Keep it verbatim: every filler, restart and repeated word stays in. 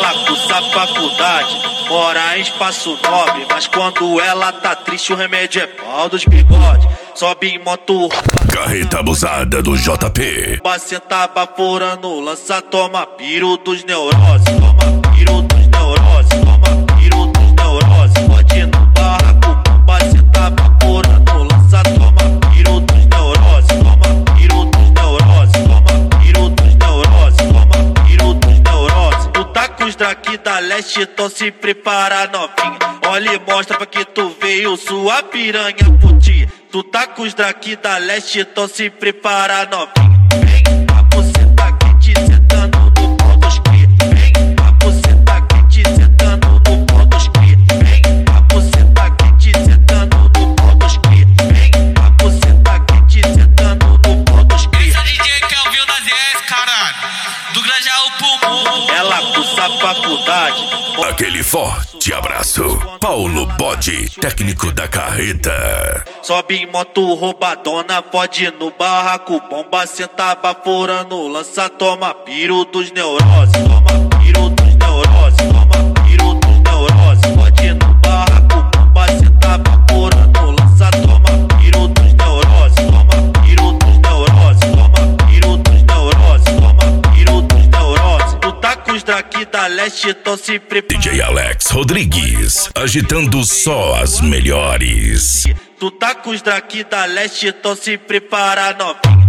Ela cursa faculdade, mora em espaço nobre, mas quando ela tá triste o remédio é pau dos bigode. Sobe em moto, carreta abusada do J P. Senta baforando, lança, toma piro dos neuroses. Toma piro dos neuroses, toma piro dos neuroses. Pode ir no barraco, bomba, senta baforando, lança, toma piro dos neuroses. Toma piro dos neuroses, toma piro dos neuroses, toma piro dos neuroses. Tu tá com os draki da leste, então se prepara novinha. Olha e mostra pra que tu veio, sua piranha putinha. Tu tá com os draki da leste, então se prepara novinha. Vem pra você tá quente, sentando no pau dos cria. Vem pra você tá quente, sentando no pau dos cria. Vem pra você tá quente, sentando no pau dos cria. Vem pra você tá quente, sentando no pau dos cria. Esse é D J Kelvin da Z S, caralho, do Grajaú Pulmão. Ela cursa faculdade. Aquele forte abraço. Paulo Bode, técnico da carreta. Sobe em moto roubadona, pode ir no barraco, bomba, senta baforando, lança, toma piro dos neuroses. Toma piro dos neuroses, toma piro dos neuroses. Pode ir no barraco, bomba, senta baforando, lança, toma piro dos neuroses. Toma piro dos neuroses, toma piro dos neuroses, toma piro dos neuroses. Tu tá com os draki da leste, então se prepara. D J Alex Rodrigues, agitando só as melhores. Tu tá com os draki da leste, então se prepara novinha.